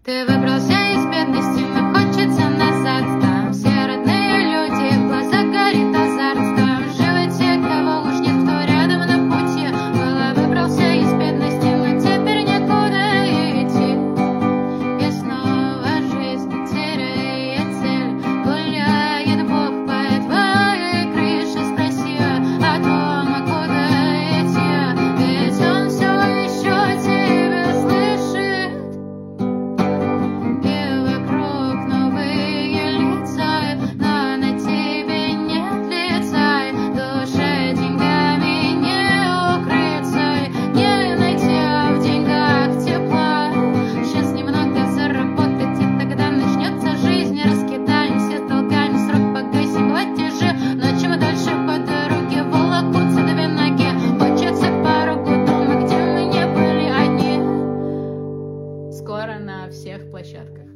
Ты выбрался из бедности, но хочется назад. Там все родные люди, в глазах горит азарт. Там живут те, кого уж нет, кто рядом на пути. Было выбрался из бедности, но теперь некуда идти. И снова жизнь теряет цель. Гуляет Бог по твоей крыше, спроси о том, а куда идти. Ведь Он все еще тебя слышит. И вокруг новые лица, но на тебе нет лица. Душа деньгами не укрыться, не найти в деньгах тепла. Сейчас немного заработать, и тогда начнется жизнь. Раскидаемся долгами, срок погасим платежи. Но чем дальше по дороге волокутся две ноги. Хочется к порогу дома, где мы не были одни. Скоро на всех площадках.